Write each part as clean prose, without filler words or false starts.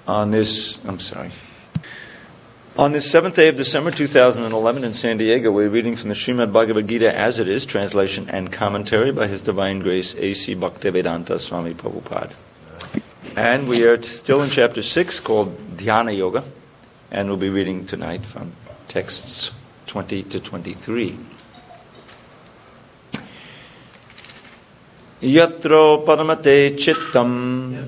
On this 7th day of December 2011 in San Diego, we're reading from the Srimad Bhagavad Gita as it is, translation and commentary by His Divine Grace A.C. Bhaktivedanta Swami Prabhupada. And we are still in chapter 6 called Dhyana Yoga, and we'll be reading tonight from texts 20 to 23. Yatro paramate chittam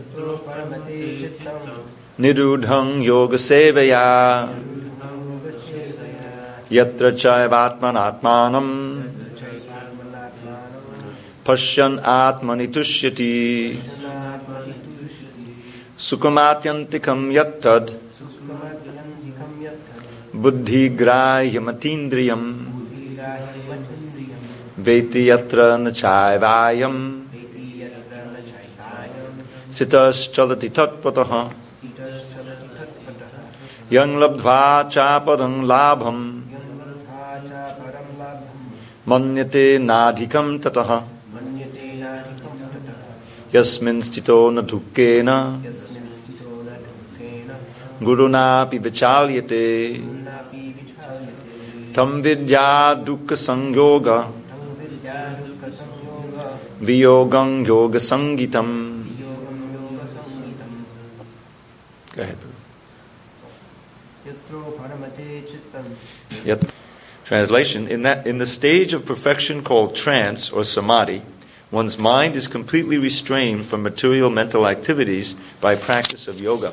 nirudhang yoga sevaya yatra chaivatmanatmanam pashyan atmani tushyati sukamatyantikam yattad buddhi grahyamatīndriyam veti yatra nachaivayam sitas chalati tatpataha yang labdhva chapadam labham manyate nadhikam tataha yasmin stito na dukkena gurunapi vichalyate tam vidya dukkha sangyoga viyogam yoga sangitam. Go ahead. Translation: in the stage of perfection called trance or samadhi, one's mind is completely restrained from material mental activities by practice of yoga.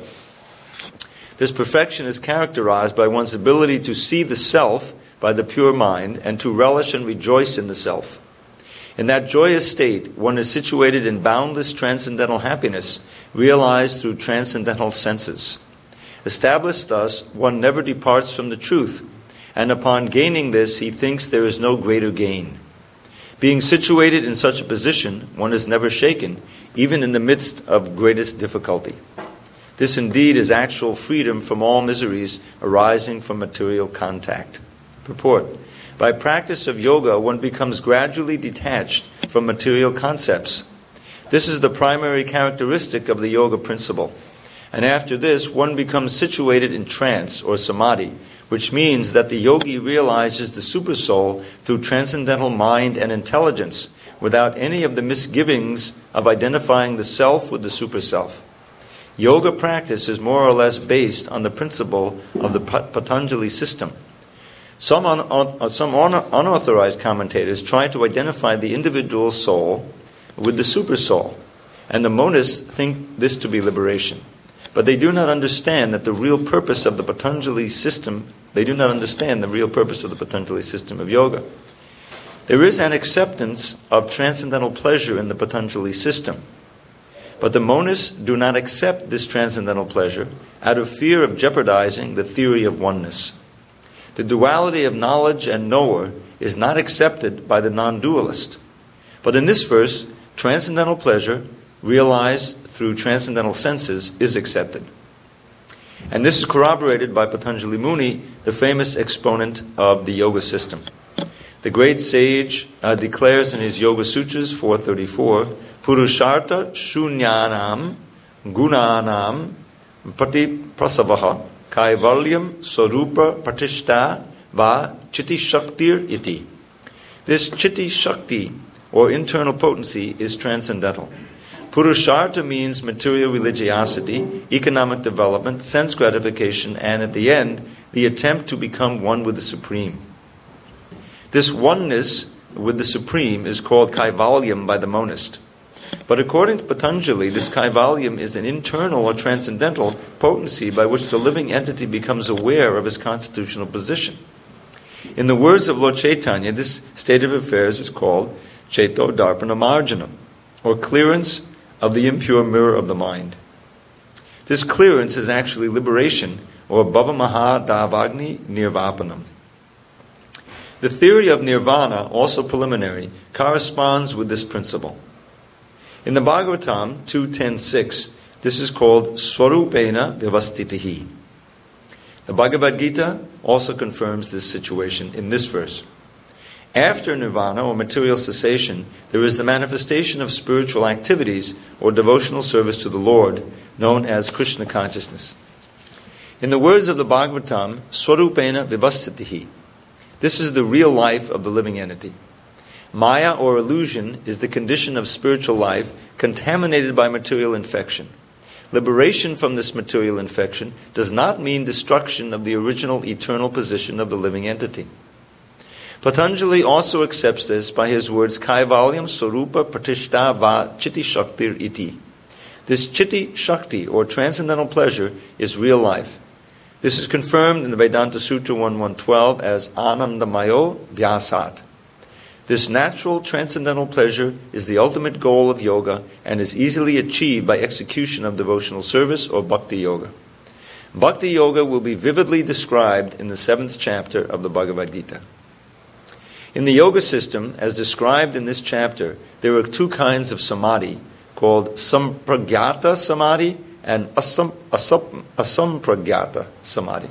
This perfection is characterized by one's ability to see the self by the pure mind and to relish and rejoice in the self. In that joyous state, one is situated in boundless transcendental happiness, realized through transcendental senses. Established thus, one never departs from the truth, and upon gaining this, he thinks there is no greater gain. Being situated in such a position, one is never shaken, even in the midst of greatest difficulty. This indeed is actual freedom from all miseries arising from material contact. Purport: by practice of yoga, one becomes gradually detached from material concepts. This is the primary characteristic of the yoga principle. And after this, one becomes situated in trance or samadhi, which means that the yogi realizes the supersoul through transcendental mind and intelligence, without any of the misgivings of identifying the self with the superself. Yoga practice is more or less based on the principle of the Patanjali system. Some unauthorized commentators try to identify the individual soul with the supersoul, and the monists think this to be liberation. But they do not understand that the real purpose of the Patanjali system. They do not understand the real purpose of the Patanjali system of yoga. There is an acceptance of transcendental pleasure in the Patanjali system, but the monists do not accept this transcendental pleasure out of fear of jeopardizing the theory of oneness. The duality of knowledge and knower is not accepted by the non-dualist. But in this verse, transcendental pleasure, realized through transcendental senses, is accepted. And this is corroborated by Patanjali Muni, the famous exponent of the yoga system. The great sage declares in his Yoga Sutras 434, Purushartha shunyanam gunanam pratiprasavaha kaivalyam swarupa pratishta va chitti shaktir iti. This chitti shakti, or internal potency, is transcendental. Purushartha means material religiosity, economic development, sense gratification, and at the end, the attempt to become one with the Supreme. This oneness with the Supreme is called kaivalyam by the monist. But according to Patanjali, this kaivalyam is an internal or transcendental potency by which the living entity becomes aware of his constitutional position. In the words of Lord Chaitanya, this state of affairs is called Cheto Darpana Marjanam, or clearance of the impure mirror of the mind. This clearance is actually liberation, or Bhava Maha Davagni Nirvapanam. The theory of nirvana, also preliminary, corresponds with this principle. In the Bhagavatam 2.10.6, this is called Swarupena Vivastitihi. The Bhagavad Gita also confirms this situation in this verse. After nirvana, or material cessation, there is the manifestation of spiritual activities or devotional service to the Lord, known as Krishna consciousness. In the words of the Bhagavatam, Swarupena Vivastitihi. This is the real life of the living entity. Maya, or illusion, is the condition of spiritual life contaminated by material infection. Liberation from this material infection does not mean destruction of the original eternal position of the living entity. Patanjali also accepts this by his words, Kaivalyam Sarupa Pratishta Va Chitti Shaktir Iti. This Chitti Shakti, or transcendental pleasure, is real life. This is confirmed in the Vedanta Sutra 1112 as Anandamayo Vyasat. This natural transcendental pleasure is the ultimate goal of yoga and is easily achieved by execution of devotional service or bhakti yoga. Bhakti yoga will be vividly described in the 7th chapter of the Bhagavad Gita. In the yoga system, as described in this chapter, there are two kinds of samadhi called sampragyata samadhi and asampragyata samadhi.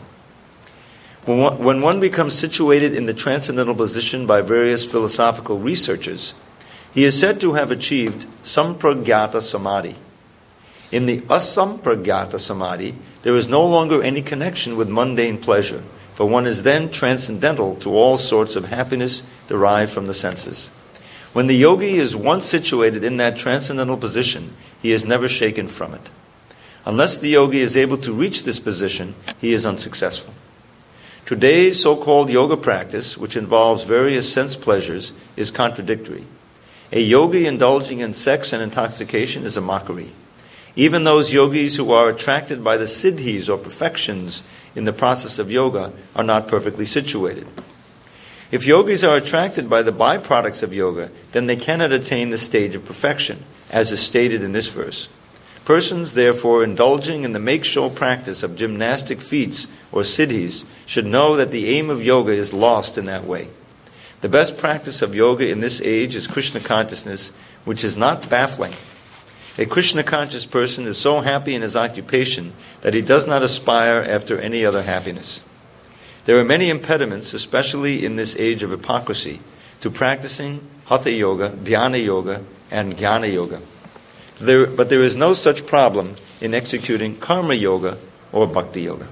When one becomes situated in the transcendental position by various philosophical researchers, he is said to have achieved sampragyata samadhi. In the asampragyata samadhi, there is no longer any connection with mundane pleasure, for one is then transcendental to all sorts of happiness derived from the senses. When the yogi is once situated in that transcendental position, he is never shaken from it. Unless the yogi is able to reach this position, he is unsuccessful. Today's so-called yoga practice, which involves various sense pleasures, is contradictory. A yogi indulging in sex and intoxication is a mockery. Even those yogis who are attracted by the siddhis or perfections in the process of yoga are not perfectly situated. If yogis are attracted by the byproducts of yoga, then they cannot attain the stage of perfection, as is stated in this verse. Persons, therefore, indulging in the make-show practice of gymnastic feats or siddhis should know that the aim of yoga is lost in that way. The best practice of yoga in this age is Krishna consciousness, which is not baffling. A Krishna-conscious person is so happy in his occupation that he does not aspire after any other happiness. There are many impediments, especially in this age of hypocrisy, to practicing Hatha Yoga, Dhyana Yoga, and Jnana Yoga. But there is no such problem in executing Karma Yoga or Bhakti Yoga.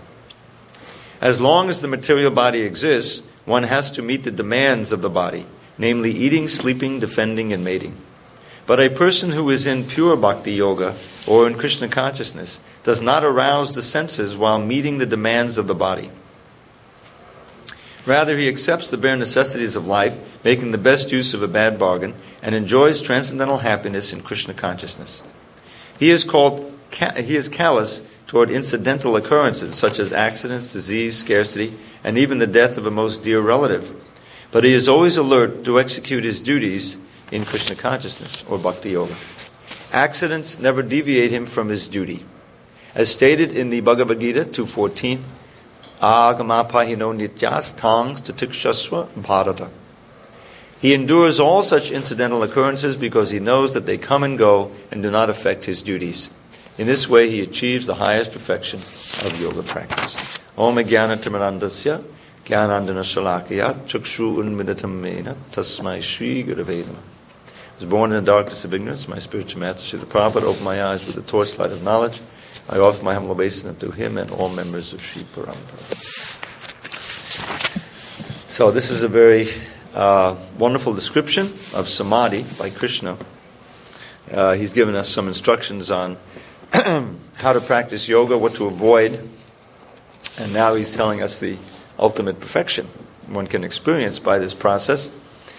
As long as the material body exists, one has to meet the demands of the body, namely eating, sleeping, defending, and mating. But a person who is in pure Bhakti Yoga or in Krishna consciousness does not arouse the senses while meeting the demands of the body. Rather, he accepts the bare necessities of life, making the best use of a bad bargain, and enjoys transcendental happiness in Krishna consciousness. He is callous toward incidental occurrences such as accidents, disease, scarcity, and even the death of a most dear relative. But he is always alert to execute his duties in Krishna consciousness or Bhakti Yoga. Accidents never deviate him from his duty. As stated in the Bhagavad Gita 2.14, Agamapahino nityas tangs tatikshasva bharata. He endures all such incidental occurrences because he knows that they come and go and do not affect his duties. In this way, he achieves the highest perfection of yoga practice. Om Jnana Timirandasya Jnanandana Shalakaya Chakshu Unmidatam Mena Tasmai Shri Gurave Namah. I was born in the darkness of ignorance. My spiritual master, Srila Prabhupada, opened my eyes with the torchlight of knowledge. I offer my humble obeisance to him and all members of Sri Parampara. So this is a very wonderful description of samadhi by Krishna. He's given us some instructions on how to practice yoga, what to avoid, and now he's telling us the ultimate perfection one can experience by this process.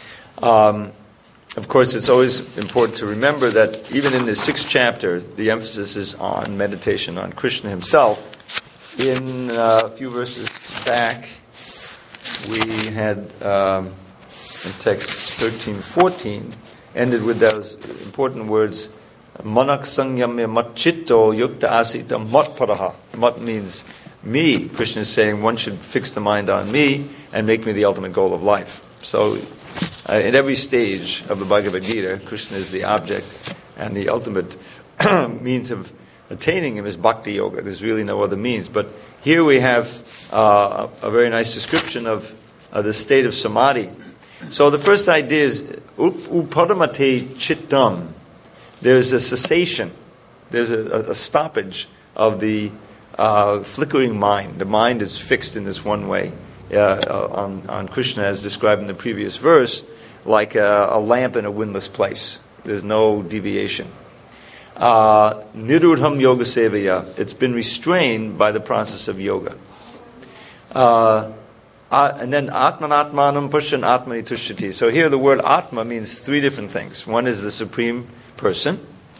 Of course, it's always important to remember that even in the 6th chapter, the emphasis is on meditation on Krishna himself. In a few verses back, we had, in text 13-14, ended with those important words, Manak sangyamya matchitto yukta asita matparaha. Mat means me. Krishna is saying one should fix the mind on me and make me the ultimate goal of life. So, in every stage of the Bhagavad Gita, Krishna is the object, and the ultimate means of attaining him is Bhakti Yoga. There's really no other means. But here we have a very nice description of the state of samadhi. So the first idea is upadamate chittam. There's a cessation. There's a stoppage of the flickering mind. The mind is fixed in this one way on Krishna, as described in the previous verse, like a lamp in a windless place. There's no deviation. Nirudham yoga sevaya. It's been restrained by the process of yoga. And then atmanatmanam pushan atmani tushyati. So here the word atma means three different things. One is the supreme person,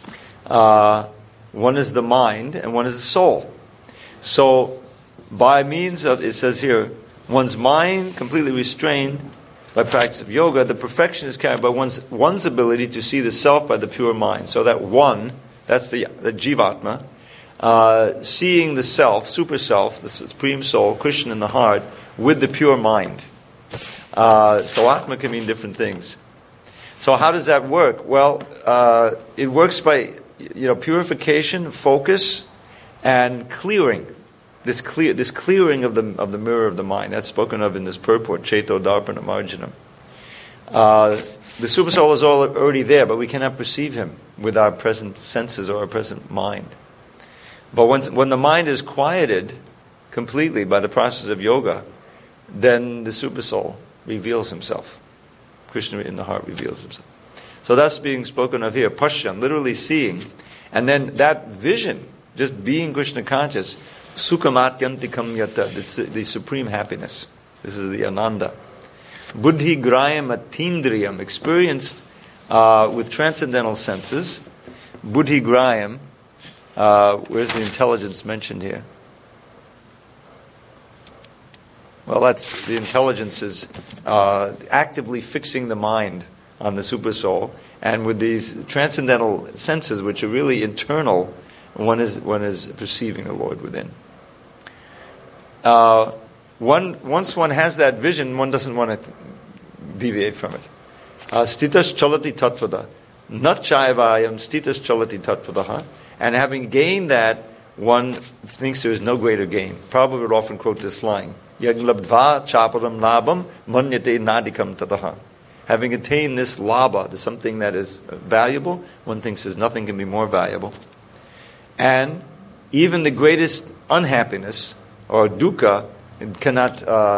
one is the mind, and one is the soul. So by means of, it says here, one's mind completely restrained by practice of yoga, the perfection is carried by one's ability to see the self by the pure mind. So that one, that's the jivatma, seeing the self, super self, the supreme soul, Krishna in the heart, with the pure mind. So atma can mean different things. So how does that work? Well, it works by purification, focus, and clearing. This clearing of the mirror of the mind. That's spoken of in this purport, Cheto Darpana Marjanam. The super soul is already there, but we cannot perceive him with our present senses or our present mind. But when the mind is quieted completely by the process of yoga, then the super soul reveals himself. Krishna in the heart reveals himself. So that's being spoken of here, Pashyan, literally seeing. And then that vision, just being Krishna conscious, Sukhamatyantikam yata, the supreme happiness. This is the Ananda. Buddhi grayam atindriyam, experienced with transcendental senses. Buddhi grayam, where's the intelligence mentioned here? Well, that's the intelligence is actively fixing the mind on the super soul, and with these transcendental senses, which are really internal, one is perceiving the Lord within. Once one has that vision, one doesn't want to deviate from it. Stitas chalati tattvada, not chaivayam stitas chalati tattvadaha. And having gained that, one thinks there is no greater gain. Prabhupada would often quote this line: Yaglabdva chaparam labam manyate nadikam tataha. Having attained this labha, this something that is valuable, one thinks there's nothing can be more valuable. And even the greatest unhappiness or dukkha cannot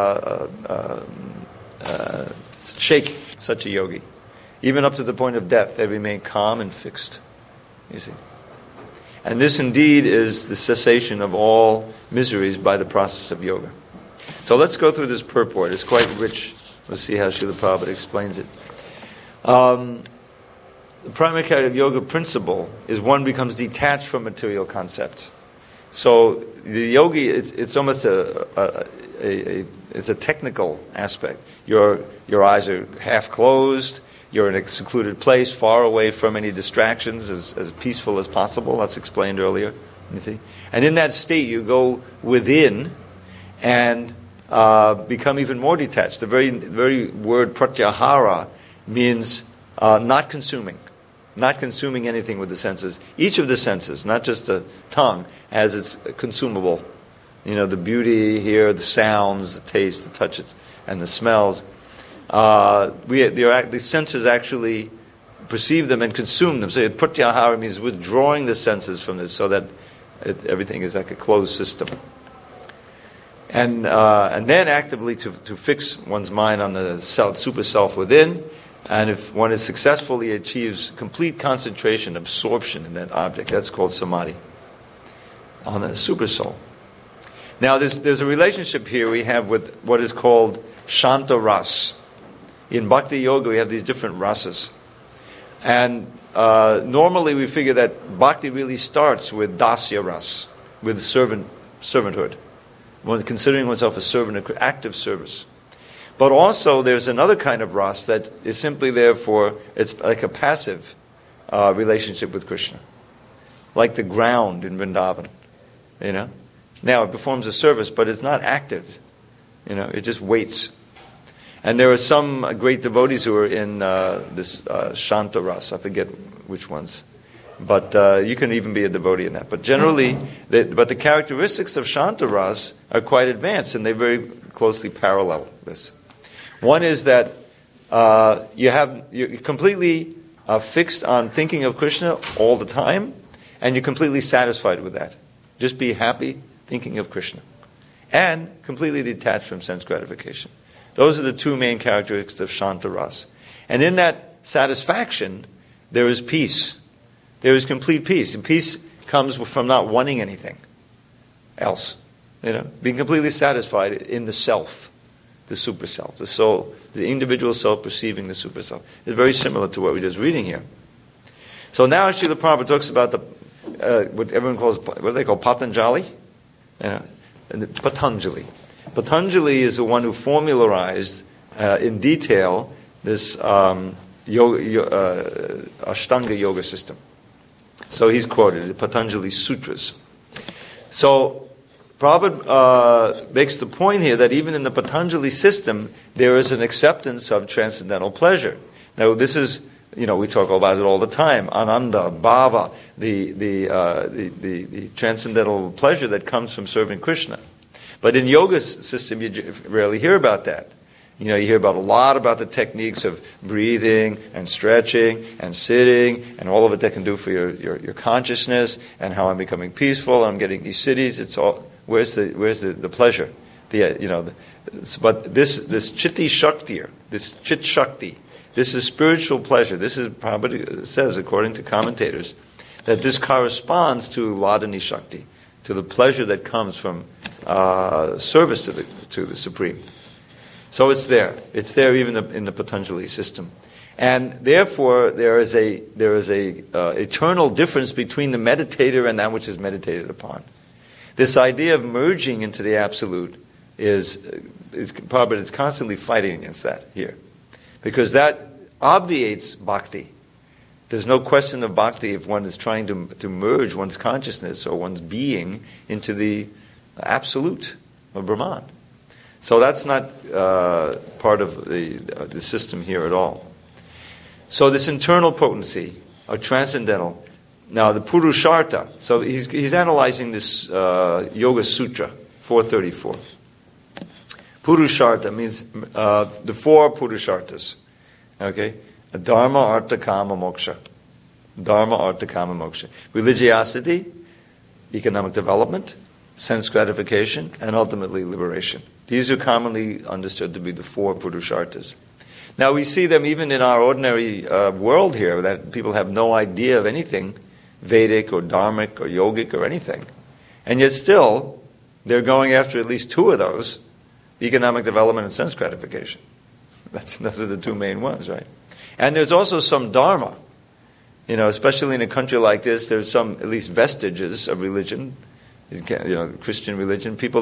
shake such a yogi. Even up to the point of death, they remain calm and fixed. You see. And this indeed is the cessation of all miseries by the process of yoga. So let's go through this purport. It's quite rich. We'll see how Srila Prabhupada explains it. The primary character of yoga principle is one becomes detached from material concept. So the yogi, it's almost it's a technical aspect. Your eyes are half closed. You're in a secluded place, far away from any distractions, as peaceful as possible. That's explained earlier. You see, and in that state, you go within and become even more detached. The very word pratyahara means not consuming anything with the senses. Each of the senses, not just the tongue, has its consumable. The beauty here, the sounds, the taste, the touches, and the smells. The senses actually perceive them and consume them. So pratyahara means withdrawing the senses from this, so that everything is like a closed system. And then actively to fix one's mind on the super self within, and if one is successful, he achieves complete concentration, absorption in that object. That's called samadhi, on the super soul. Now there's a relationship here we have with what is called Shanta Ras. In Bhakti Yoga we have these different rasas. And normally we figure that Bhakti really starts with Dasya Ras, with servanthood. One considering oneself a servant of active service. But also there's another kind of ras that is simply there for, it's like a passive relationship with Krishna. Like the ground in Vrindavan. Now it performs a service, but it's not active. It just waits. And there are some great devotees who are in this Shanta Ras. I forget which ones. But you can even be a devotee in that. But generally, the characteristics of Shanta Ras are quite advanced, and they very closely parallel this. One is that you're completely fixed on thinking of Krishna all the time, and you're completely satisfied with that. Just be happy thinking of Krishna. And completely detached from sense gratification. Those are the two main characteristics of Shanta Ras. And in that satisfaction, there is peace. There is complete peace. And peace comes from not wanting anything else. Being completely satisfied in the self, the super self, the soul, the individual self perceiving the super self. It's very similar to what we're just reading here. So now Srila Prabhupada talks about what everyone calls, what do they call Patanjali? Patanjali. Patanjali is the one who formularized in detail this Ashtanga yoga system. So he's quoted in Patanjali Sutras. So Prabhupada makes the point here that even in the Patanjali system, there is an acceptance of transcendental pleasure. Now this is, we talk about it all the time, Ananda, Bhava, the transcendental pleasure that comes from serving Krishna. But in yoga system, you rarely hear about that. You hear a lot about the techniques of breathing and stretching and sitting and all of it that can do for your consciousness and how I'm becoming peaceful. I'm getting these cities. It's all where's the pleasure? But this chitti shakti, this chit shakti, this is spiritual pleasure. This is Prabhupada says, according to commentators, that this corresponds to Ladani Shakti, to the pleasure that comes from service to the Supreme. So it's there. It's there even in the Patanjali system, and therefore there is a eternal difference between the meditator and that which is meditated upon. This idea of merging into the absolute is Prabhupada is constantly fighting against that here, because that obviates bhakti. There's no question of bhakti if one is trying to merge one's consciousness or one's being into the absolute of Brahman. So that's not part of the system here at all. So this internal potency, or transcendental. Now the Purushartha. So he's analyzing this Yoga Sutra 434. Purushartha means the four Purusharthas. Okay, Dharma, Artha, Kama, Moksha. Dharma, Artha, Kama, Moksha. Religiosity, economic development, sense gratification, and ultimately liberation. These are commonly understood to be the four Purusharthas. Now we see them even in our ordinary world here, that people have no idea of anything Vedic or Dharmic or Yogic or anything. And yet still, they're going after at least two of those, economic development and sense gratification. Those are the two main ones, right? And there's also some Dharma. Especially in a country like this, there's some, at least vestiges of religion, Christian religion. People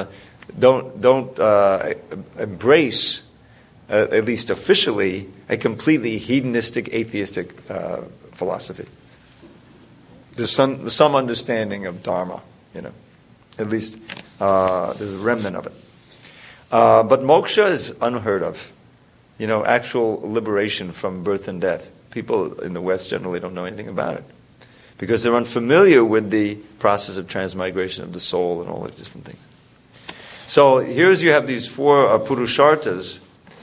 don't embrace, at least officially, a completely hedonistic, atheistic philosophy. There's some understanding of Dharma, at least there's a remnant of it. But moksha is unheard of. Actual liberation from birth and death. People in the West generally don't know anything about it, because they're unfamiliar with the process of transmigration of the soul and all these different things. So here's you have these four Purusharthas,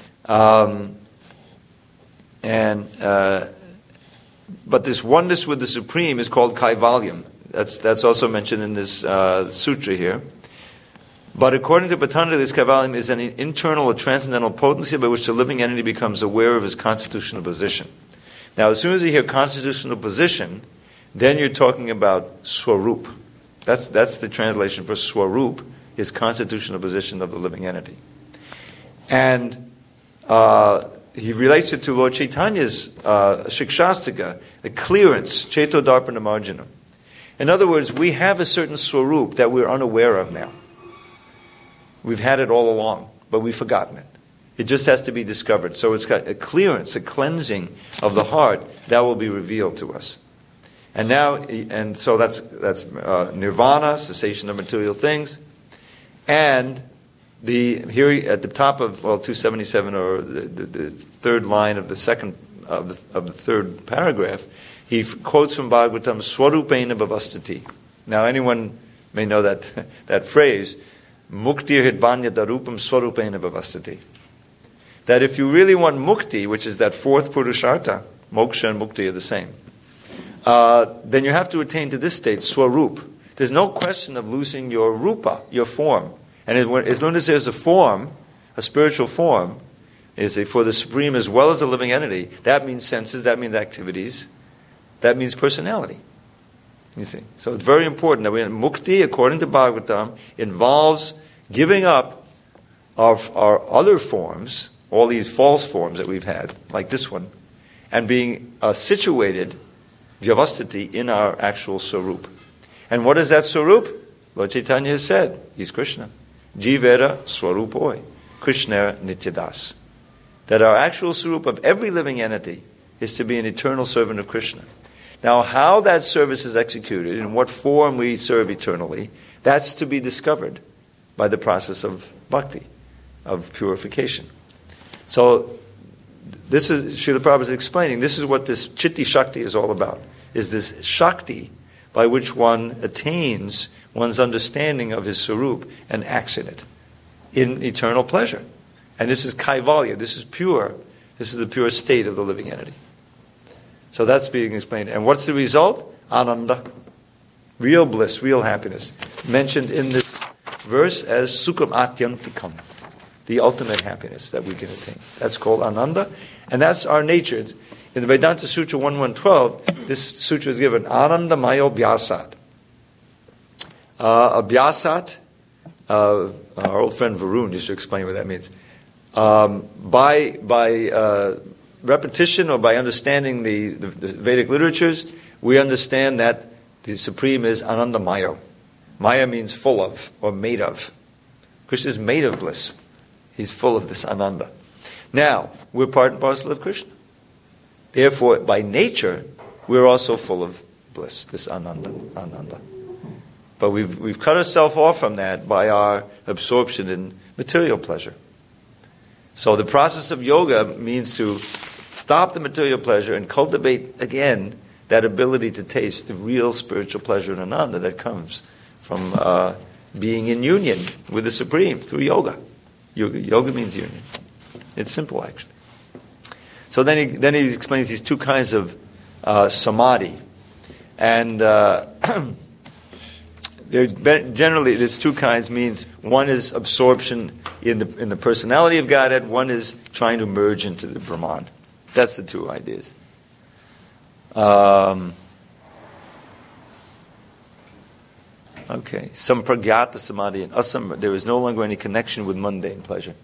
but this oneness with the Supreme is called Kaivalyam. That's also mentioned in this sutra here. But according to Patanjali, this Kaivalyam is an internal or transcendental potency by which the living entity becomes aware of his constitutional position. Now, as soon as you hear constitutional position, then you're talking about Swarup. That's the translation for Swarup, his constitutional position of the living entity. And he relates it to Lord Chaitanya's Shikshastika, the clearance, Chetodarpana Marjanam. In other words, we have a certain Swarup that we're unaware of now. We've had it all along, but we've forgotten it. It just has to be discovered. So it's got a clearance, a cleansing of the heart that will be revealed to us. And so that's nirvana, cessation of material things, and here at the top of 277, or the third line of the second of the third paragraph, he quotes from Bhagavatam, Swarupena Bhavastati. Now anyone may know that phrase, Muktir Hidvanya Darupam Swarupena Bhavastati. that if you really want mukti, which is that fourth purushartha, moksha and mukti are the same, then you have to attain to this state, swarup. There's no question of losing your rupa, your form. And as long as there's a form, a spiritual form, for the Supreme as well as the living entity, that means senses, that means activities, that means personality. You see? So it's very important that mukti, according to Bhagavatam, involves giving up of our other forms, all these false forms that we've had, like this one, and being situated, vyavastiti, in our actual swarup. And what is that swarup? Lord Chaitanya has said, he's Krishna. Jivera swarupoi, Krishna nityadas. That our actual swarup of every living entity is to be an eternal servant of Krishna. Now, how that service is executed, in what form we serve eternally, that's to be discovered by the process of bhakti, of purification. So, this is, Srila Prabhupada is explaining, this is what this Chitti Shakti is all about, is this Shakti by which one attains one's understanding of his Swarup and acts in it, in eternal pleasure. And this is Kaivalya, this is pure, this is the pure state of the living entity. So that's being explained. And what's the result? Ananda. Real bliss, real happiness. Mentioned in this verse as Sukham Atyantikam, the ultimate happiness that we can attain. That's called Ananda, and that's our nature. In the Vedanta Sutra 1.1.12, this sutra is given, Ananda Mayo Bhyasat. Abhyasat, our old friend Varun used to explain what that means. By repetition or by understanding the Vedic literatures, we understand that the Supreme is Ananda Mayo. Maya means full of or made of. Krishna is made of bliss. He's full of this Ananda. Now, we're part and parcel of Krishna. Therefore, by nature, we're also full of bliss, this Ananda. But we've cut ourselves off from that by our absorption in material pleasure. So the process of yoga means to stop the material pleasure and cultivate again that ability to taste the real spiritual pleasure and Ananda that comes from being in union with the Supreme through yoga. Yoga means union. It's simple, actually. So then he explains these two kinds of samadhi, and generally there's two kinds. Means one is absorption in the personality of Godhead. One is trying to merge into the Brahman. That's the two ideas. Okay, sampragyata samadhi and there is no longer any connection with mundane pleasure.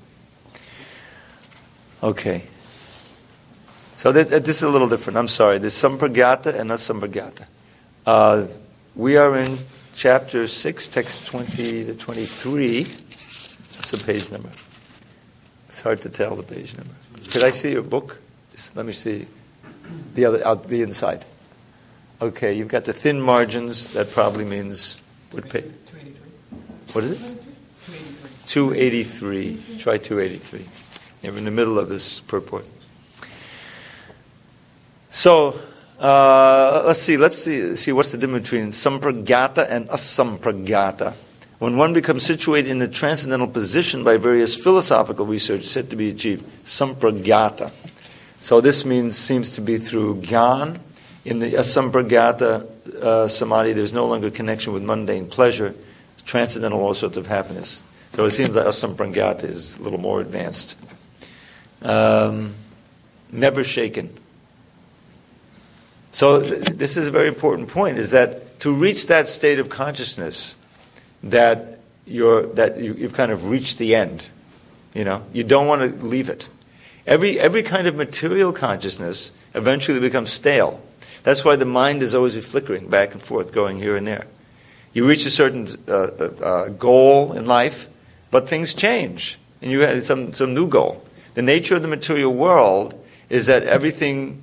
Okay. So this is a little different. I'm sorry. There's sampragyata and asampragyata. We are in chapter 6, text 20 to 23. That's the page number. It's hard to tell the page number. Could I see your book? Just let me see the inside. Okay, you've got the thin margins. That probably means what page? 283. What is it? 283. Try 283. You're in the middle of this purport. So, let's see what's the difference between sampragyata and asampragyata. When one becomes situated in a transcendental position by various philosophical research said to be achieved, sampragyata. So this seems to be through gyan. In the asampragyata samadhi, there's no longer connection with mundane pleasure, transcendental all sorts of happiness. So it seems that asampragyata is a little more advanced. Never shaken. So this is a very important point, is that to reach that state of consciousness that you've kind of reached the end, you don't want to leave it. Every kind of material consciousness eventually becomes stale. That's why the mind is always flickering back and forth, going here and there. You reach a certain goal in life, but things change, and you have some new goal. The nature of the material world is that everything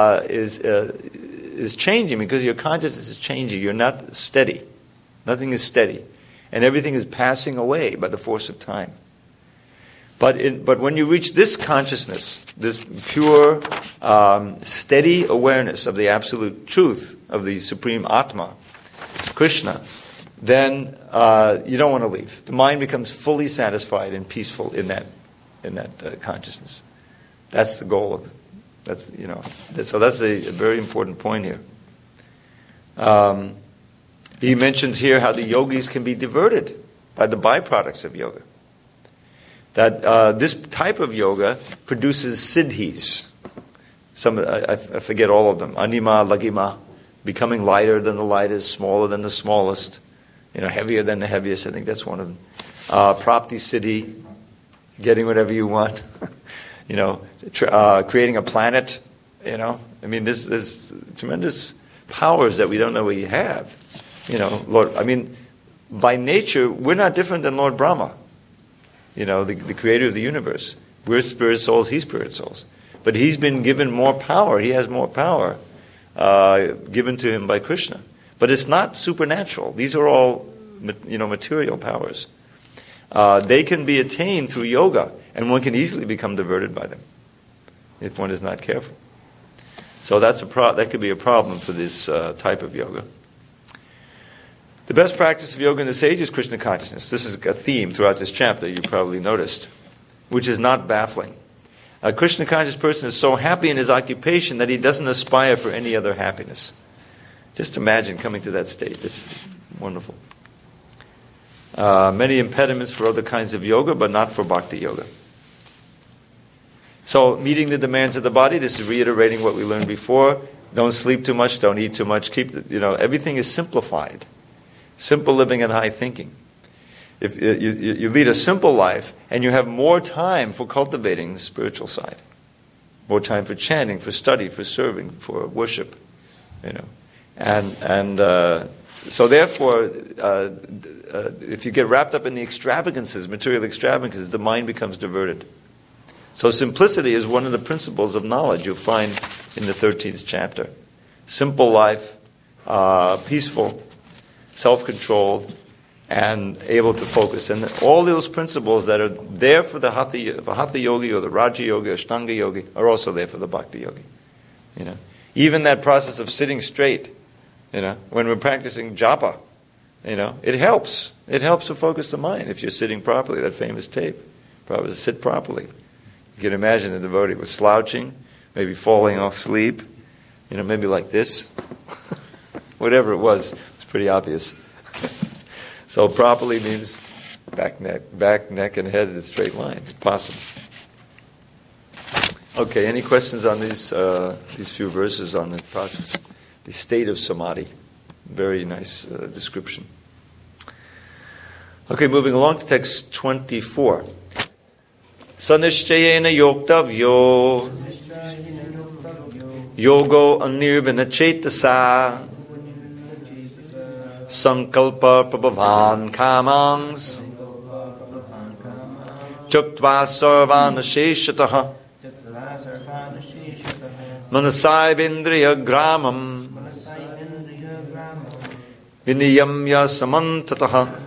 is changing because your consciousness is changing. You're not steady. Nothing is steady, and everything is passing away by the force of time. But when you reach this consciousness, this pure, steady awareness of the absolute truth of the Supreme Atma, Krishna, then you don't want to leave. The mind becomes fully satisfied and peaceful in that consciousness. That's the goal of it. So that's a very important point here. He mentions here how the yogis can be diverted by the byproducts of yoga. That this type of yoga produces siddhis. I forget all of them. Anima, lagima, becoming lighter than the lightest, smaller than the smallest, heavier than the heaviest. I think that's one of them. Prapti siddhi, getting whatever you want. Creating a planet. There's tremendous powers that we don't know we have. Lord. By nature, we're not different than Lord Brahma. The creator of the universe. We're spirit souls, he's spirit souls. But he's been given more power. He has more power given to him by Krishna. But it's not supernatural. These are all, material powers. They can be attained through yoga, and one can easily become diverted by them if one is not careful. So that could be a problem for this type of yoga. The best practice of yoga in this age is Krishna consciousness. This is a theme throughout this chapter, you probably noticed, which is not baffling. A Krishna conscious person is so happy in his occupation that he doesn't aspire for any other happiness. Just imagine coming to that state. It's wonderful. Many impediments for other kinds of yoga, but not for bhakti yoga. So, meeting the demands of the body, this is reiterating what we learned before. Don't sleep too much, don't eat too much. Everything is simplified. Simple living and high thinking. If you lead a simple life, and you have more time for cultivating the spiritual side, more time for chanting, for study, for serving, for worship, so therefore, if you get wrapped up in the extravagances, material extravagances, the mind becomes diverted. So simplicity is one of the principles of knowledge you'll find in the 13th chapter. Simple life, peaceful, self-controlled, and able to focus. And all those principles that are there for the Hatha Yogi or the Raja Yogi or Ashtanga Yogi are also there for the Bhakti Yogi. Even that process of sitting straight, when we're practicing japa, it helps. It helps to focus the mind if you're sitting properly. That famous tape, probably sit properly. You can imagine a devotee was slouching, maybe falling off sleep, maybe like this. Whatever it was, it's pretty obvious. So properly means back, neck, and head in a straight line, if possible. Okay, any questions on these few verses on the process? The state of samadhi. Very nice description. Okay, moving along to text 24. Sanishchayena yoktavyo yogo anirvana chetasa sankalpa prabhavan kamangs chuktva sarvana sheshataha manasayvindriya gramam viniyamya samantataha.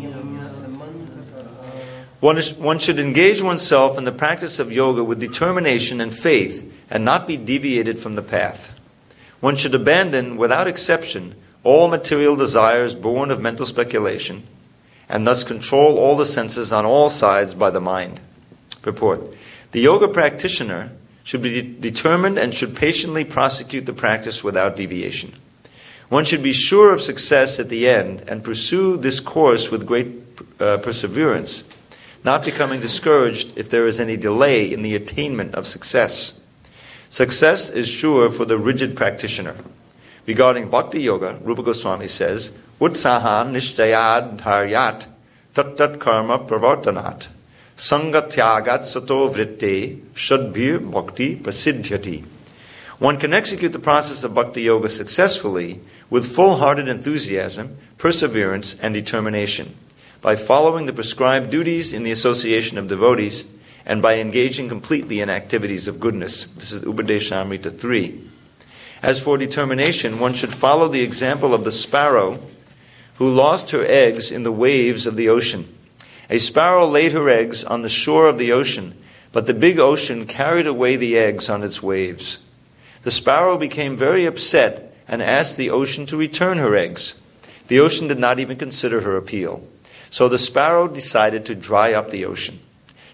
One should engage oneself in the practice of yoga with determination and faith and not be deviated from the path. One should abandon, without exception, all material desires born of mental speculation and thus control all the senses on all sides by the mind. Purport. The yoga practitioner should be determined and should patiently prosecute the practice without deviation. One should be sure of success at the end and pursue this course with great perseverance, not becoming discouraged if there is any delay in the attainment of success. Success is sure for the rigid practitioner. Regarding Bhakti Yoga, Rupa Goswami says, Utsahan nishtayad dharyat tat karma pravartanat sangatyagat sato vritte shadbhir bhakti prasidhyati. One can execute the process of Bhakti Yoga successfully with full-hearted enthusiasm, perseverance, and determination, by following the prescribed duties in the association of devotees, and by engaging completely in activities of goodness. This is Upadeshamrita 3. As for determination, one should follow the example of the sparrow who lost her eggs in the waves of the ocean. A sparrow laid her eggs on the shore of the ocean, but the big ocean carried away the eggs on its waves. The sparrow became very upset and asked the ocean to return her eggs. The ocean did not even consider her appeal. So the sparrow decided to dry up the ocean.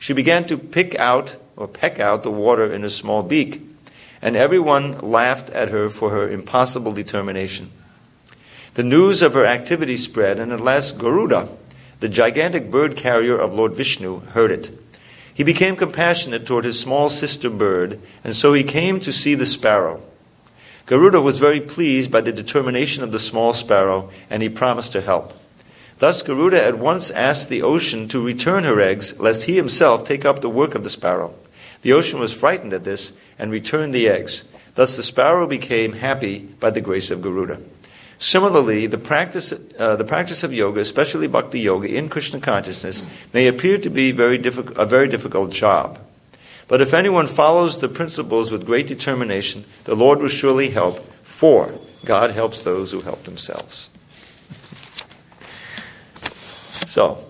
She began to peck out the water in a small beak, and everyone laughed at her for her impossible determination. The news of her activity spread, and at last Garuda, the gigantic bird carrier of Lord Vishnu, heard it. He became compassionate toward his small sister bird, and so he came to see the sparrow. Garuda was very pleased by the determination of the small sparrow, and he promised to help. Thus Garuda at once asked the ocean to return her eggs, lest he himself take up the work of the sparrow. The ocean was frightened at this, and returned the eggs. Thus the sparrow became happy by the grace of Garuda. Similarly, the practice of yoga, especially bhakti yoga in Krishna consciousness, may appear to be a very difficult job. But if anyone follows the principles with great determination, the Lord will surely help, for God helps those who help themselves. So,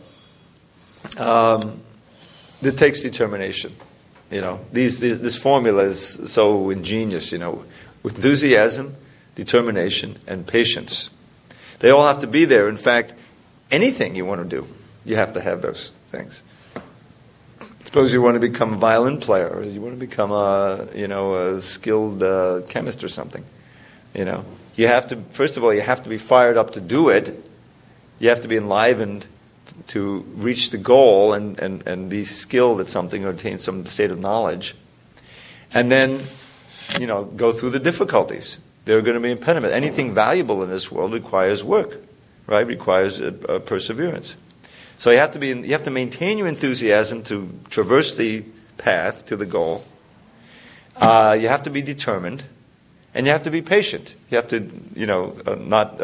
it takes determination. This formula is so ingenious. With enthusiasm, determination, and patience. They all have to be there. In fact, anything you want to do, you have to have those things. Suppose you want to become a violin player, or you want to become a skilled chemist or something. You have to, first of all, you have to be fired up to do it. You have to be enlivened to reach the goal and be skilled at something or attain some state of knowledge. And then, go through the difficulties. There are going to be impediments. Anything valuable in this world requires work, right? Requires perseverance. So you have to maintain your enthusiasm to traverse the path to the goal. You have to be determined, and you have to be patient. You have to, not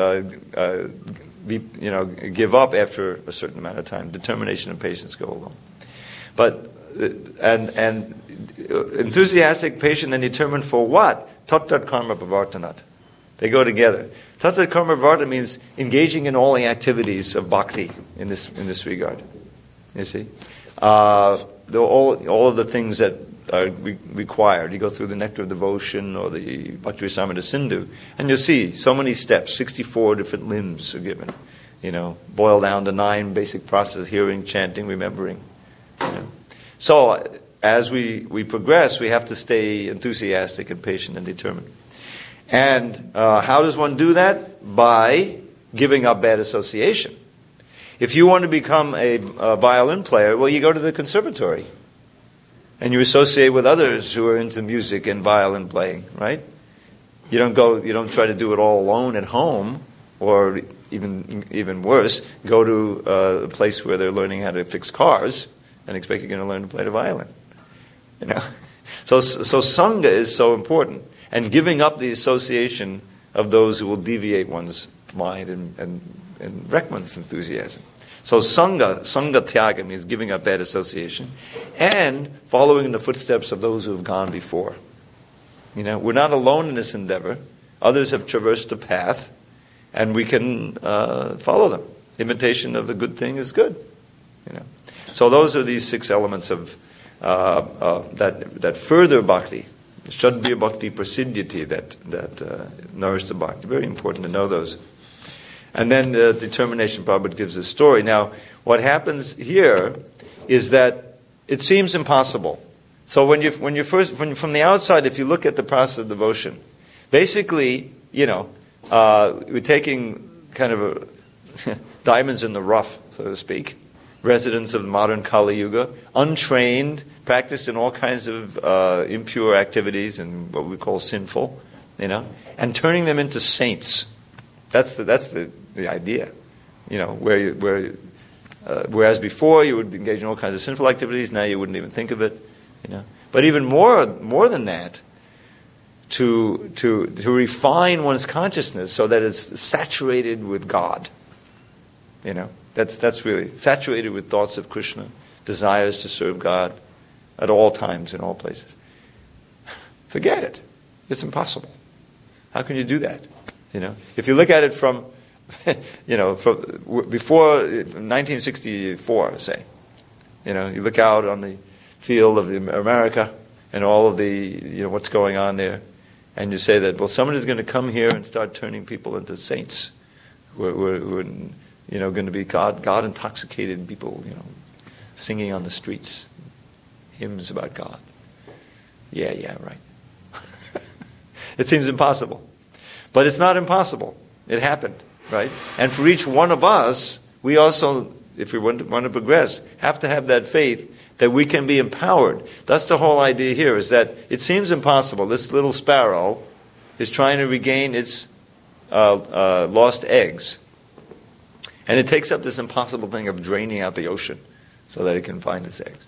give up after a certain amount of time. Determination and patience go along. But and enthusiastic, patient, and determined for what? Tat karma bhavartanat. They go together. Tat karma bhavartanat means engaging in all the activities of bhakti in this regard. You see, all of the things that are required. You go through the Nectar of Devotion or the Bhakti-rasamrita Sindhu, and you'll see so many steps. 64 different limbs are given. Boiled down to 9 basic processes: hearing, chanting, remembering. So as we progress, we have to stay enthusiastic and patient and determined. And how does one do that? By giving up bad association. If you want to become a violin player, well, you go to the conservatory. And you associate with others who are into music and violin playing, right? You don't try to do it all alone at home, or even worse, go to a place where they're learning how to fix cars and expect you're going to learn to play the violin. So Sangha is so important. And giving up the association of those who will deviate one's mind and wreck one's enthusiasm. So Sangha Tyaga means giving up bad association and following in the footsteps of those who have gone before. We're not alone in this endeavor. Others have traversed the path, and we can follow them. Imitation of the good thing is good. So those are these 6 elements of that further bhakti. Shadbhya bhakti prasiddhyati, that nourish the bhakti. Very important to know those. And then determination. Prabhupada gives a story. Now, what happens here is that it seems impossible. So when from the outside, if you look at the process of devotion, basically, we're taking kind of diamonds in the rough, so to speak, residents of the modern Kali Yuga, untrained, practiced in all kinds of impure activities and what we call sinful, and turning them into saints. That's the idea, whereas before you would engage in all kinds of sinful activities, now you wouldn't even think of it, But even more than that, to refine one's consciousness so that it's saturated with God, That's really saturated with thoughts of Krishna, desires to serve God at all times, in all places. Forget it. It's impossible. How can you do that? If you look at it from before 1964, say, you look out on the field of America and all of the, what's going on there, and you say that, well, somebody's going to come here and start turning people into saints who are going to be God intoxicated people, singing on the streets, hymns about God. Yeah, right. It seems impossible. But it's not impossible. It happened, right? And for each one of us, we also, if we want to progress, have to have that faith that we can be empowered. That's the whole idea here, is that it seems impossible. This little sparrow is trying to regain its lost eggs. And it takes up this impossible thing of draining out the ocean so that it can find its eggs.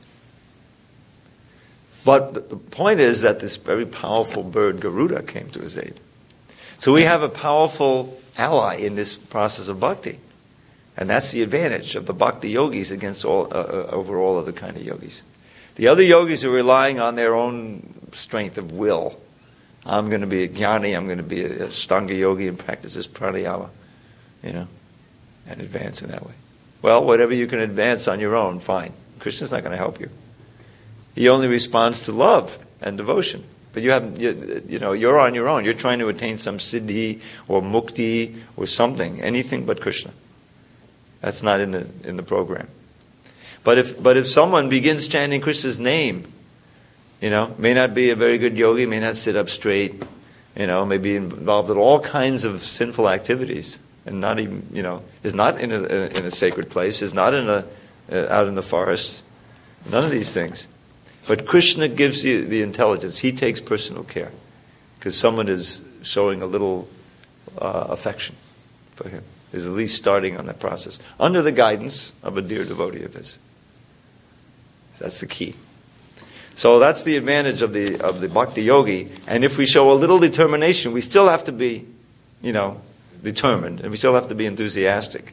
But the point is that this very powerful bird, Garuda, came to his aid. So we have a powerful ally in this process of bhakti. And that's the advantage of the bhakti yogis against over all other kind of yogis. The other yogis are relying on their own strength of will. I'm going to be a jnani, I'm going to be a Ashtanga yogi and practice this pranayama, and advance in that way. Well, whatever you can advance on your own, fine. Krishna's not going to help you. He only responds to love and devotion. But you're on your own. You're trying to attain some siddhi or mukti or something, anything but Krishna. That's not in the program. But if someone begins chanting Krishna's name, may not be a very good yogi, may not sit up straight, may be involved in all kinds of sinful activities, and not even, is not in a sacred place, is not out in the forest, none of these things. But Krishna gives you the intelligence. He takes personal care because someone is showing a little affection for him, is at least starting on that process under the guidance of a dear devotee of his. That's the key. So that's the advantage of the bhakti yogi. And if we show a little determination, we still have to be, determined, and we still have to be enthusiastic.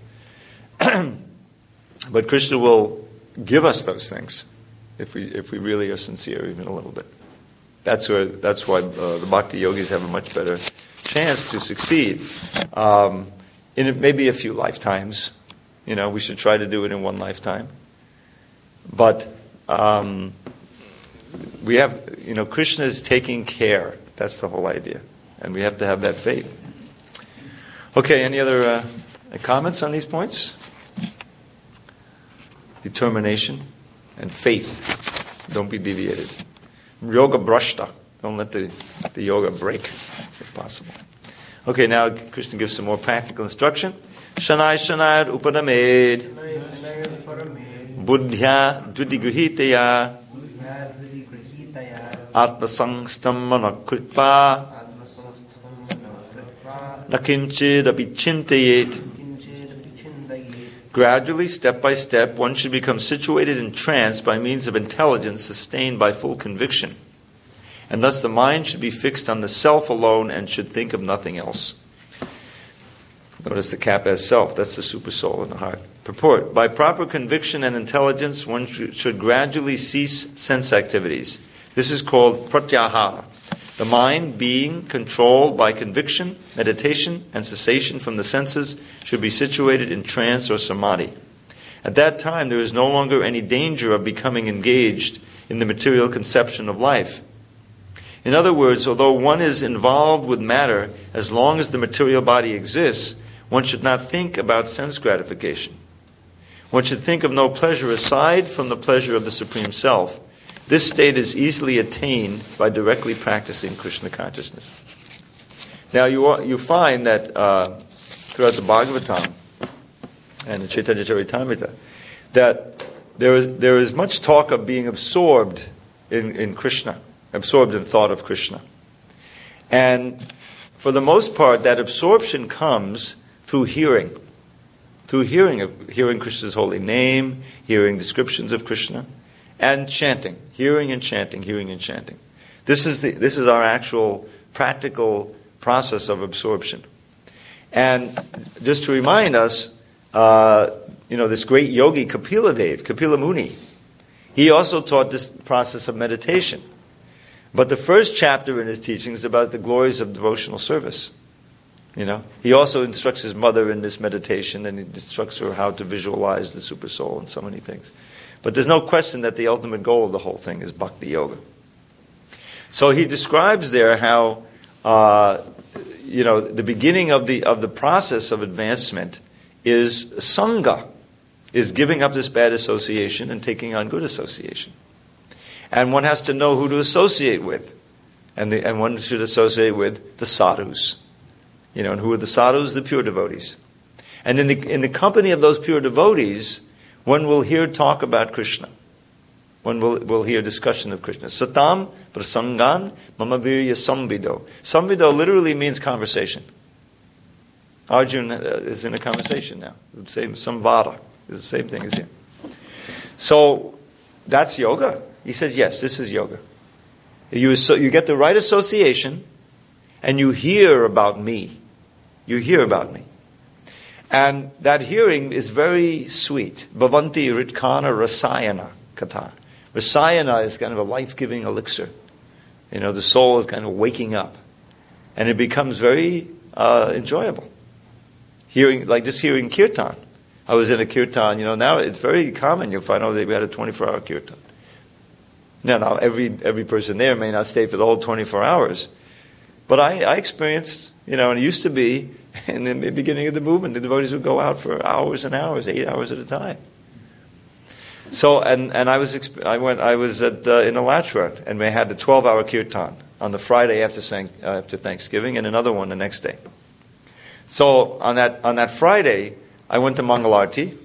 But Krishna will give us those things if we really are sincere, even a little bit. That's why the bhakti yogis have a much better chance to succeed. In maybe a few lifetimes, we should try to do it in one lifetime. But we have, Krishna is taking care. That's the whole idea, and we have to have that faith. Okay, any other comments on these points? Determination and faith. Don't be deviated. Yoga brashta. Don't let the yoga break, if possible. Okay, now Krishna gives some more practical instruction. Shanai shanayad upadamed. Buddhya dvidigrihitaya. Atmasangstam manakritva. Nakinchid apichintayet. Gradually, step by step, one should become situated in trance by means of intelligence sustained by full conviction. And thus the mind should be fixed on the self alone and should think of nothing else. Notice the cap as self. That's the super soul in the heart. Purport. By proper conviction and intelligence, one should gradually cease sense activities. This is called pratyahara. The mind, being controlled by conviction, meditation, and cessation from the senses, should be situated in trance or samadhi. At that time, there is no longer any danger of becoming engaged in the material conception of life. In other words, although one is involved with matter as long as the material body exists, one should not think about sense gratification. One should think of no pleasure aside from the pleasure of the Supreme Self. This state is easily attained by directly practicing Krishna consciousness. Now you find that throughout the Bhagavatam and the Chaitanya Charitamrita that there is much talk of being absorbed in Krishna, absorbed in thought of Krishna. And for the most part, that absorption comes through hearing Krishna's holy name, hearing descriptions of Krishna, and chanting, hearing and chanting. This is our actual practical process of absorption. And just to remind us, this great yogi Kapila Muni, he also taught this process of meditation. But the first chapter in his teaching is about the glories of devotional service. He also instructs his mother in this meditation, and he instructs her how to visualize the super soul and so many things. But there's no question that the ultimate goal of the whole thing is bhakti yoga. So he describes there how the beginning of the process of advancement is sangha, is giving up this bad association and taking on good association. And one has to know who to associate with. And one should associate with the sadhus. And who are the sadhus? The pure devotees. And in the company of those pure devotees, one will hear talk about Krishna. One will hear discussion of Krishna. Satam prasangan mama virya samvido. Samvido literally means conversation. Arjuna is in a conversation now. The same samvada is the same thing as here. So that's yoga. He says, yes, this is yoga. You get the right association, and you hear about me. You hear about me. And that hearing is very sweet. Bhavanti ritkana rasayana kata. Rasayana is kind of a life-giving elixir. The soul is kind of waking up. And it becomes very enjoyable. Just hearing kirtan. I was in a kirtan, now it's very common. You'll find out we had a 24-hour kirtan. Now every person there may not stay for the whole 24 hours. But I experienced, and it used to be, in the beginning of the movement, the devotees would go out for hours and hours, 8 hours at a time. So, and I was in Alachua, and we had the 12-hour kirtan on the Friday after Thanksgiving, and another one the next day. So on that Friday, I went to Mangalarti,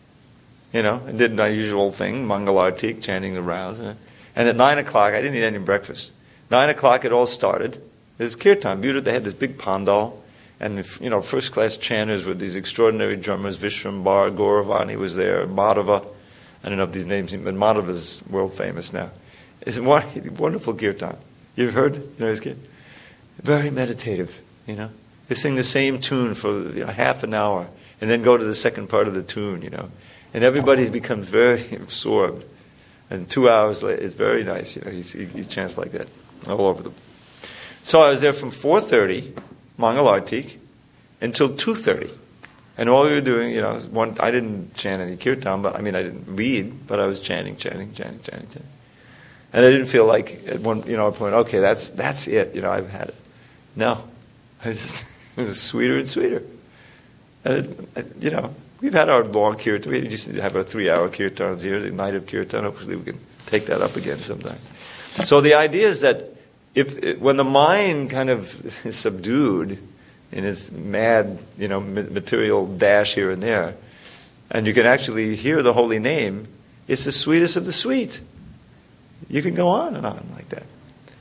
and did my usual thing, Mangalarti, chanting the rounds. And at 9 o'clock, I didn't eat any breakfast. 9 o'clock, it all started. There's kirtan. They had this big pandal, and first-class chanters with these extraordinary drummers. Vishrambar, Gauravani was there, Madhava. I don't know if these names, but Madhava is world famous now. It's a wonderful kirtan. You've heard his kirtan? Very meditative, They sing the same tune for half an hour, and then go to the second part of the tune, And everybody becomes very absorbed. And 2 hours later, it's very nice, he chants like that all over them. So I was there from 4:30, Mangalartik, until 2:30. And all we were doing, I didn't chant any kirtan, but I didn't lead, but I was chanting. And I didn't feel like at one point, okay, that's it, I've had it. No. It was sweeter and sweeter. And, we've had our long kirtan. We just have our 3-hour kirtans here, the night of kirtan. Hopefully we can take that up again sometime. So the idea is that when the mind kind of is subdued in its mad, material dash here and there, and you can actually hear the holy name, it's the sweetest of the sweet. You can go on and on like that.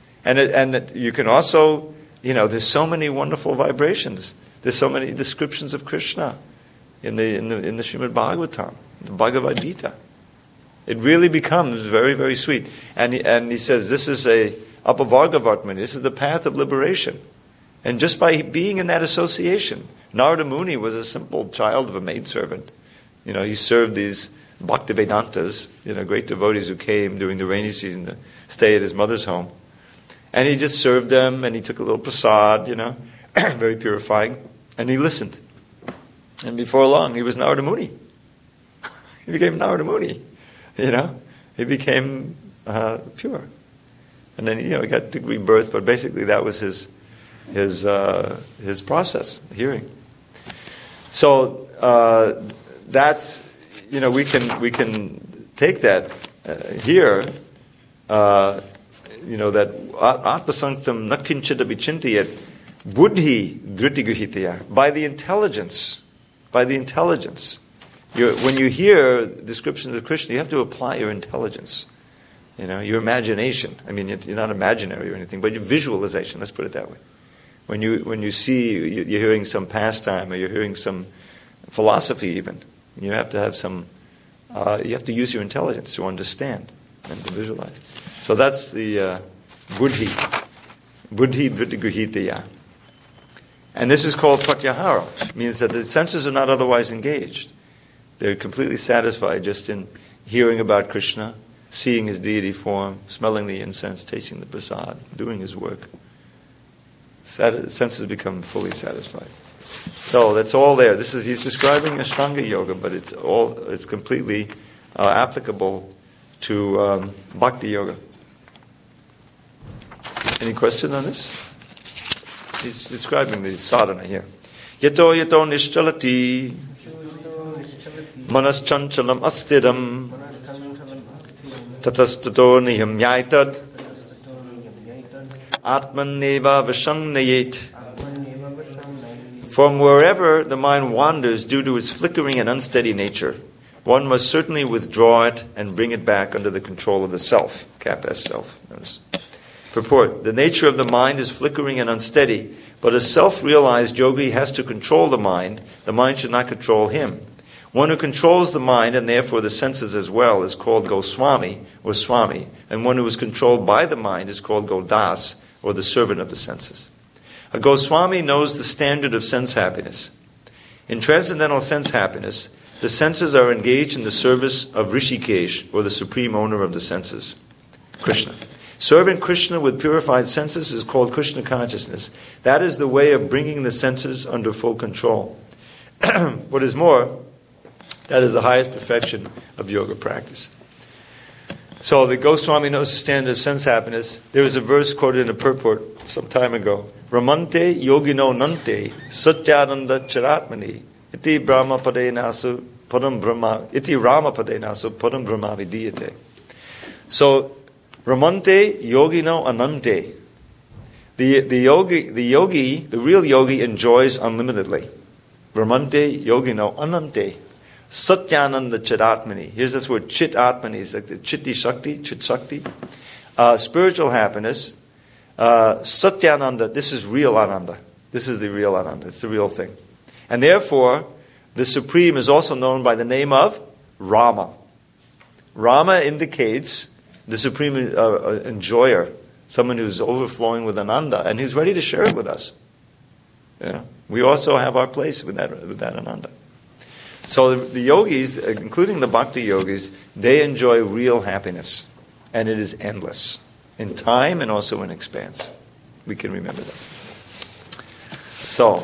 And you can also, there's so many wonderful vibrations. There's so many descriptions of Krishna in the Srimad Bhagavatam, the Bhagavad Gita. It really becomes very, very sweet. And he says, this is Apavarga Vartmani, this is the path of liberation. And just by being in that association, Narada Muni was a simple child of a maidservant. He served these Bhaktivedantas, great devotees who came during the rainy season to stay at his mother's home. And he just served them, and he took a little prasad, very purifying, and he listened. And before long, he was Narada Muni. He became Narada Muni, He became pure. And then, he got to rebirth, but basically that was his process, hearing. So that's, we can take that here, that atmasanktam nakinchita vichintiyat buddhi dhritigruhitaya, by the intelligence. When you hear descriptions of Krishna, you have to apply your intelligence. Your imagination. You're not imaginary or anything, but your visualization, let's put it that way. When you see, you're hearing some pastime, or you're hearing some philosophy even, you have to have you have to use your intelligence to understand and to visualize. So that's the buddhi dhritigruhitaya. And this is called pratyahara. It means that the senses are not otherwise engaged. They're completely satisfied just in hearing about Krishna, seeing his deity form, smelling the incense, tasting the prasad, doing his work. Senses become fully satisfied. So that's all there. He's describing Ashtanga Yoga, but it's completely applicable to Bhakti Yoga. Any question on this? He's describing the sadhana here. Yato nischalati manas chanchalam astidam Tatastato niyamyaitad Atman neva vashangnayet. From wherever the mind wanders due to its flickering and unsteady nature, one must certainly withdraw it and bring it back under the control of the self, cap S self. Notice. Purport: the nature of the mind is flickering and unsteady, but a self-realized yogi has to control the mind should not control him. One who controls the mind, and therefore the senses as well, is called Goswami or Swami, and one who is controlled by the mind is called Godas, or the servant of the senses. A Goswami knows the standard of sense happiness. In transcendental sense happiness, the senses are engaged in the service of Rishikesh, or the supreme owner of the senses, Krishna. Serving Krishna with purified senses is called Krishna consciousness. That is the way of bringing the senses under full control. What is more, that is the highest perfection of yoga practice. So the Goswami knows the standard of sense happiness. There was a verse quoted in a purport some time ago. Ramante yogino nante satyananda charatmani iti brahma padenasu padam brahma iti rama padenasu padam brahma vidiyate. So Ramante yogino anante. The real yogi enjoys unlimitedly. Ramante yogino anante. Satyananda Chidatmani. Here's this word Chit Atmani. It's like the Chitti Shakti, Chit Shakti. Spiritual happiness. Satyananda. This is real Ananda. This is the real Ananda. It's the real thing. And therefore, the Supreme is also known by the name of Rama. Rama indicates the Supreme enjoyer, someone who's overflowing with Ananda and who's ready to share it with us. We also have our place with that Ananda. So the yogis, including the bhakti yogis, they enjoy real happiness. And it is endless. In time and also in expanse. We can remember that. So,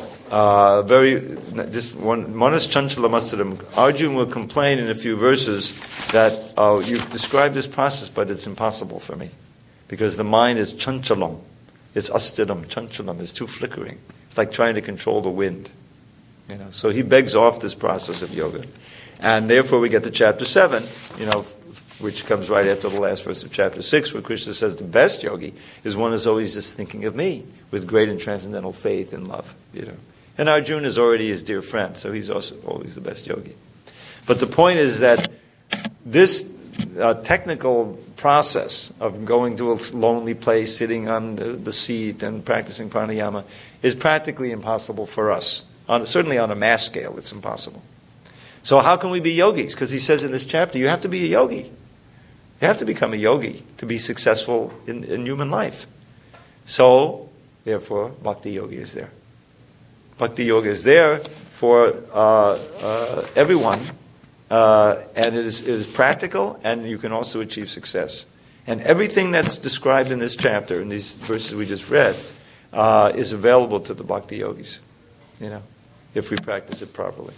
Manas Chanchala Mastaram. Arjuna will complain in a few verses that you've described this process, but it's impossible for me. Because the mind is chanchalam. It's astidam, chanchalam. It's too flickering. It's like trying to control the wind. So he begs off this process of yoga. And therefore we get to chapter 7, which comes right after the last verse of chapter 6, where Krishna says the best yogi is one who's always just thinking of me with great and transcendental faith and love. And Arjuna is already his dear friend, so he's also always the best yogi. But the point is that this technical process of going to a lonely place, sitting on the seat and practicing pranayama is practically impossible for us. Certainly on a mass scale, it's impossible. So how can we be yogis? Because he says in this chapter, you have to be a yogi. You have to become a yogi to be successful in human life. So, therefore, Bhakti Yoga is there. Bhakti Yoga is there for everyone, and it is practical, and you can also achieve success. And everything that's described in this chapter, in these verses we just read, is available to the Bhakti Yogis. If we practice it properly.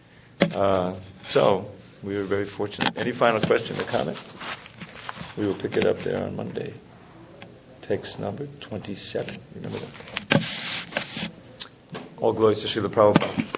So, we were very fortunate. Any final question or comment? We will pick it up there on Monday. Text number 27. Remember that. All glories to Srila Prabhupada.